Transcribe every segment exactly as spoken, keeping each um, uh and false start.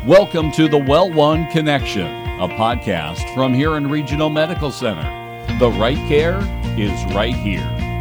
Welcome to the Well One Connection, a podcast from Huron Regional Medical Center. The right care is right here.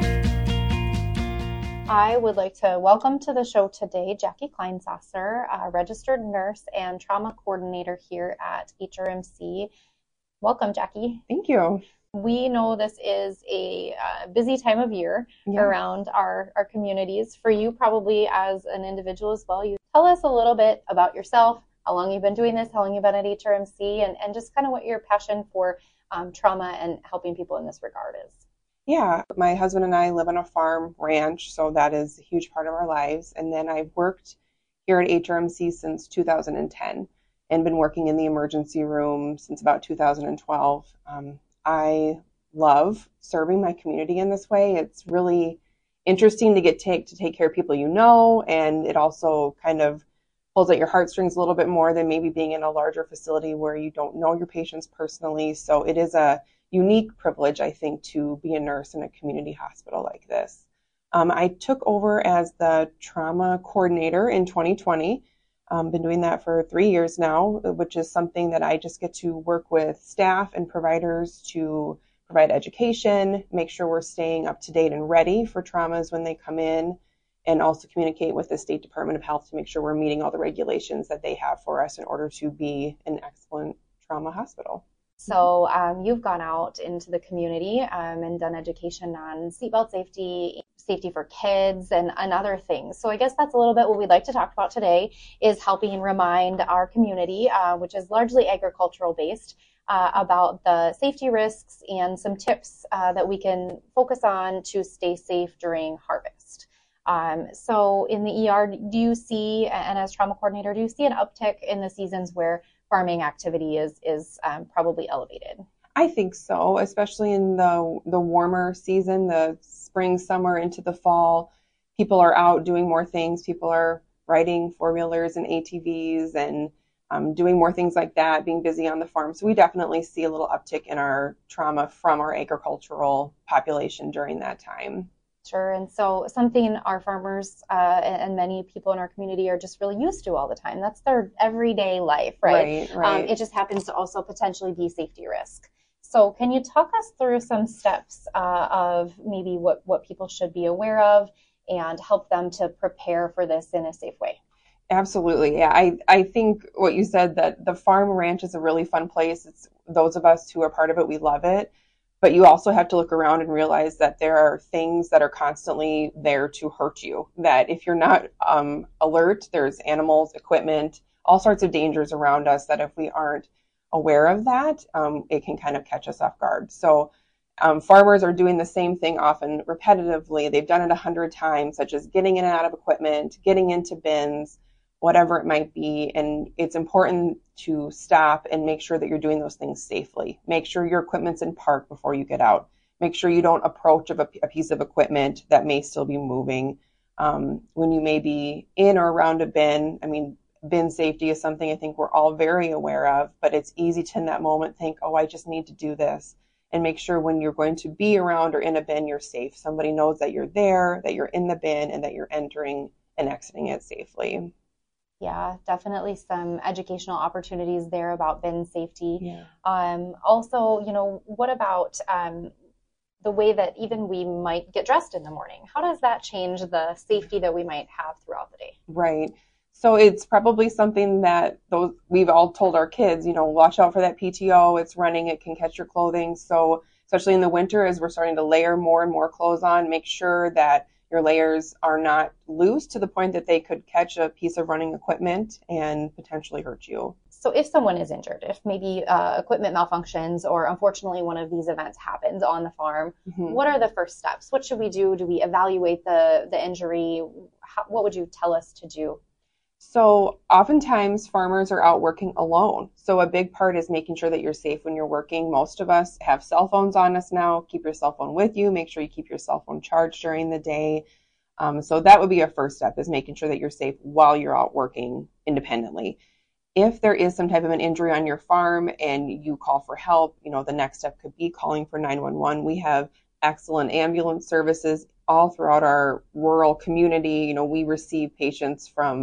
I would like to welcome to the show today Jackie Kleinsasser, a registered nurse and trauma coordinator here at H R M C. Welcome, Jackie. Thank you. We know this is a uh, busy time of year yeah. around our, our communities. For you, probably as an individual as well, you tell us a little bit about yourself, how long you've been doing this, how long you've been at H R M C, and, and just kind of what your passion for um, trauma and helping people in this regard is. Yeah, my husband and I live on a farm ranch, so that is a huge part of our lives. And then I've worked here at H R M C since two thousand ten and been working in the emergency room since about two thousand twelve. Um, I love serving my community in this way. It's really interesting to get take to take care of people you know, and it also kind of pulls at your heartstrings a little bit more than maybe being in a larger facility where you don't know your patients personally. So it is a unique privilege, I think, to be a nurse in a community hospital like this. Um, I took over as the trauma coordinator in twenty twenty. Um, been doing that for three years now, which is something that I just get to work with staff and providers to provide education, make sure we're staying up to date and ready for traumas when they come in, and also communicate with the State Department of Health to make sure we're meeting all the regulations that they have for us in order to be an excellent trauma hospital. So um, you've gone out into the community um, and done education on seatbelt safety, safety for kids, and, and other things. So I guess that's a little bit what we'd like to talk about today is helping remind our community, uh, which is largely agricultural based, uh, about the safety risks and some tips uh, that we can focus on to stay safe during harvest. Um, so in the E R, do you see, and as trauma coordinator, do you see an uptick in the seasons where farming activity is is um, probably elevated? I think so, especially in the the warmer season, the spring, summer into the fall. People are out doing more things. People are riding four-wheelers and A T Vs and um, doing more things like that, being busy on the farm. So we definitely see a little uptick in our trauma from our agricultural population during that time. Sure. And so something our farmers uh, and many people in our community are just really used to all the time. That's their everyday life, right? Right, right. Um, it just happens to also potentially be safety risk. So can you talk us through some steps uh, of maybe what, what people should be aware of and help them to prepare for this in a safe way? Absolutely. Yeah, I, I think what you said, that the farm ranch is a really fun place. It's those of us who are part of it, we love it. But you also have to look around and realize that there are things that are constantly there to hurt you, that if you're not um, alert, there's animals, equipment, all sorts of dangers around us that if we aren't aware of that, um, it can kind of catch us off guard. So um, farmers are doing the same thing often repetitively. They've done it a hundred times, such as getting in and out of equipment, getting into bins, whatever it might be. And it's important to stop and make sure that you're doing those things safely. Make sure your equipment's in park before you get out. Make sure you don't approach a, a piece of equipment that may still be moving. Um, when you may be in or around a bin, I mean, bin safety is something I think we're all very aware of, but it's easy to in that moment think, oh, I just need to do this. And make sure when you're going to be around or in a bin, you're safe. Somebody knows that you're there, that you're in the bin, and that you're entering and exiting it safely. Yeah, definitely some educational opportunities there about bin safety. Yeah. Um, also, you know, what about um, the way that even we might get dressed in the morning? How does that change the safety that we might have throughout the day? Right. So it's probably something that those we've all told our kids, you know, watch out for that P T O. It's running. It can catch your clothing. So especially in the winter, as we're starting to layer more and more clothes on, make sure that your layers are not loose to the point that they could catch a piece of running equipment and potentially hurt you. So if someone is injured, if maybe uh, equipment malfunctions or unfortunately one of these events happens on the farm, mm-hmm. what are the first steps? What should we do? Do we evaluate the, the injury? How, what would you tell us to do? So oftentimes farmers are out working alone. So a big part is making sure that you're safe when you're working. Most of us have cell phones on us now. Keep your cell phone with you. Make sure you keep your cell phone charged during the day. Um, so that would be a first step, is making sure that you're safe while you're out working independently. If there is some type of an injury on your farm and you call for help, you know, the next step could be calling for nine one one. We have excellent ambulance services all throughout our rural community. You know, we receive patients from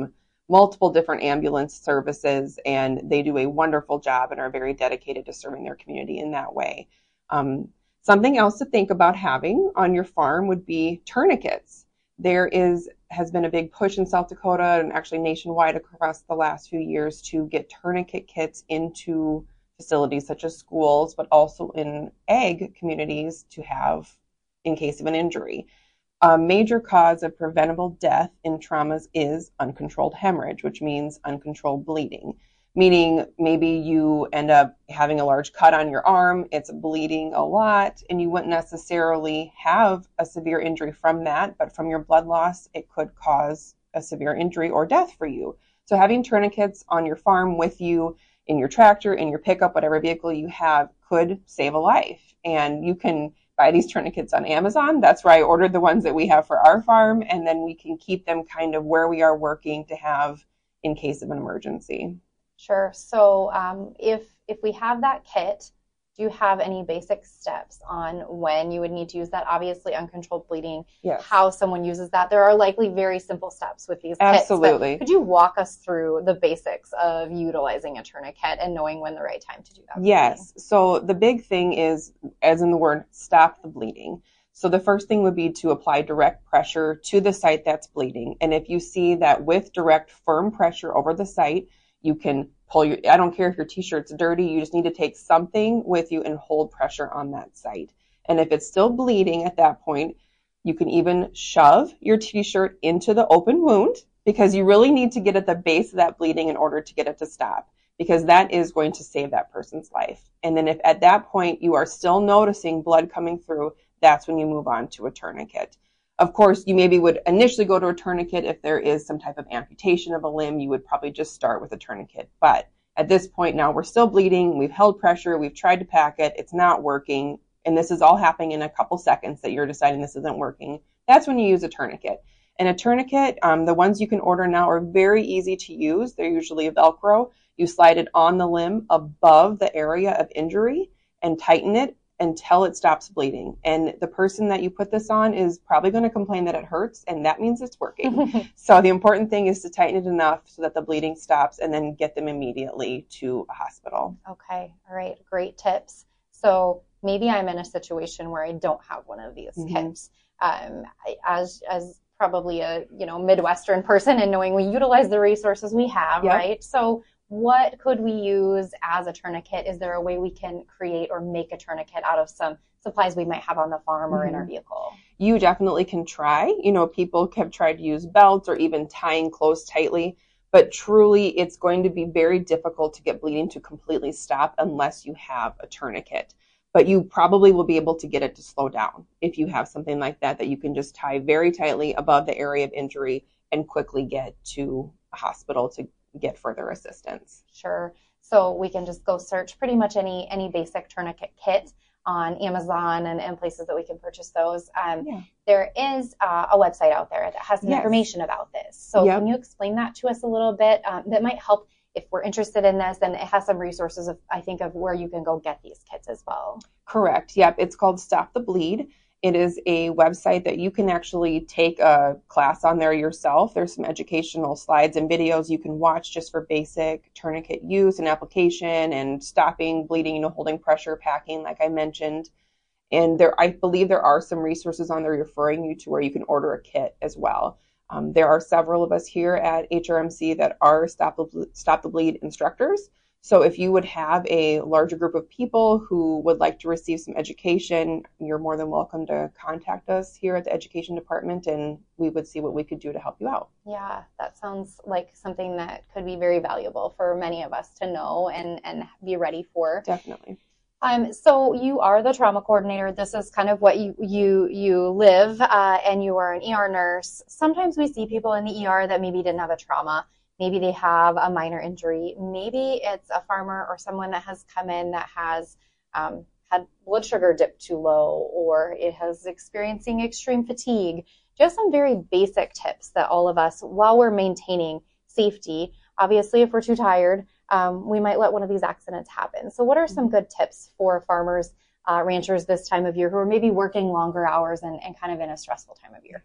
multiple different ambulance services, and they do a wonderful job and are very dedicated to serving their community in that way. Um, something else to think about having on your farm would be tourniquets. There is has been a big push in South Dakota and actually nationwide across the last few years to get tourniquet kits into facilities such as schools, but also in ag communities to have in case of an injury. A major cause of preventable death in traumas is uncontrolled hemorrhage, which means uncontrolled bleeding, meaning maybe you end up having a large cut on your arm, it's bleeding a lot, and you wouldn't necessarily have a severe injury from that, but from your blood loss, it could cause a severe injury or death for you. So having tourniquets on your farm with you, in your tractor, in your pickup, whatever vehicle you have, could save a life. And you can buy these tourniquets on Amazon. That's where I ordered the ones that we have for our farm, and then we can keep them kind of where we are working to have in case of an emergency. Sure. So um, if if we have that kit, do you have any basic steps on when you would need to use that? Obviously, uncontrolled bleeding, yes. How someone uses that. There are likely very simple steps with these kits. Absolutely. Could you walk us through the basics of utilizing a tourniquet and knowing when the right time to do that? Yes. So the big thing is, as in the word, stop the bleeding. So the first thing would be to apply direct pressure to the site that's bleeding. And if you see that with direct, firm pressure over the site, you can pull your, I don't care if your t-shirt's dirty, you just need to take something with you and hold pressure on that site. And if it's still bleeding at that point, you can even shove your t-shirt into the open wound, because you really need to get at the base of that bleeding in order to get it to stop, because that is going to save that person's life. And then if at that point you are still noticing blood coming through, that's when you move on to a tourniquet. Of course, you maybe would initially go to a tourniquet if there is some type of amputation of a limb. You would probably just start with a tourniquet. But at this point now, we're still bleeding. We've held pressure. We've tried to pack it. It's not working. And this is all happening in a couple seconds that you're deciding this isn't working. That's when you use a tourniquet. And a tourniquet, um, the ones you can order now are very easy to use. They're usually Velcro. You slide it on the limb above the area of injury and tighten it until it stops bleeding. And the person that you put this on is probably going to complain that it hurts, and that means it's working. So the important thing is to tighten it enough so that the bleeding stops, and then get them immediately to a hospital. Okay. All right. Great tips. So maybe I'm in a situation where I don't have one of these Mm-hmm. kits. Um, as, as probably a, you know, Midwestern person, and knowing we utilize the resources we have, Yep. right? So what could we use as a tourniquet? Is there a way we can create or make a tourniquet out of some supplies we might have on the farm or Mm-hmm. in our vehicle? You definitely can try. You know, people have tried to use belts or even tying clothes tightly, but truly it's going to be very difficult to get bleeding to completely stop unless you have a tourniquet. But you probably will be able to get it to slow down if you have something like that, that you can just tie very tightly above the area of injury and quickly get to a hospital to get further assistance. Sure. So we can just go search pretty much any any basic tourniquet kit on Amazon and, and places that we can purchase those. Um, Yeah. There is uh, a website out there that has some Yes. information about this. So Yep. can you explain that to us a little bit? Um, that might help if we're interested in this, and it has some resources, of, I think, of where you can go get these kits as well. Correct. Yep. It's called Stop the Bleed. It is a website that you can actually take a class on there yourself. There's some educational slides and videos you can watch just for basic tourniquet use and application and stopping bleeding, you know, holding pressure, packing, like I mentioned. And there, I believe there are some resources on there referring you to where you can order a kit as well. Um, there are several of us here at H R M C that are Stop the, Stop the Bleed instructors. So if you would have a larger group of people who would like to receive some education, you're more than welcome to contact us here at the education department, and we would see what we could do to help you out. Yeah, that sounds like something that could be very valuable for many of us to know and, and be ready for. Definitely. Um, so you are the trauma coordinator. This is kind of what you you you live, uh, and you are an E R nurse. Sometimes we see people in the E R that maybe didn't have a trauma. Maybe they have a minor injury. Maybe it's a farmer or someone that has come in that has um, had blood sugar dip too low, or it has experiencing extreme fatigue. Just some very basic tips that all of us, while we're maintaining safety, obviously if we're too tired, um, we might let one of these accidents happen. So what are some good tips for farmers, uh, ranchers this time of year who are maybe working longer hours and, and kind of in a stressful time of year?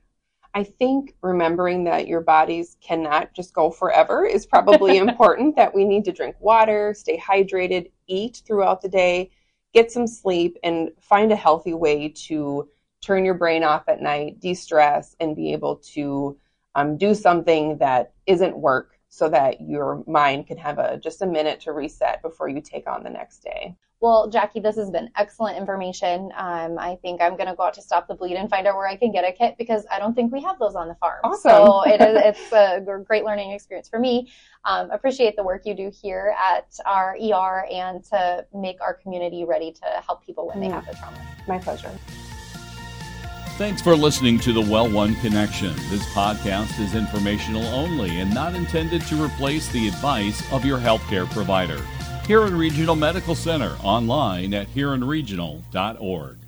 I think remembering that your bodies cannot just go forever is probably important, that we need to drink water, stay hydrated, eat throughout the day, get some sleep, and find a healthy way to turn your brain off at night, de-stress, and be able to um, do something that isn't work so that your mind can have a just a minute to reset before you take on the next day. Well, Jackie, this has been excellent information. Um, I think I'm going to go out to Stop the Bleed and find out where I can get a kit, because I don't think we have those on the farm. Awesome. So it is, it's a great learning experience for me. Um, appreciate the work you do here at our E R and to make our community ready to help people when they have the trauma. My pleasure. Thanks for listening to the Well One Connection. This podcast is informational only and not intended to replace the advice of your healthcare provider. Huron Regional Medical Center, online at huron regional dot org.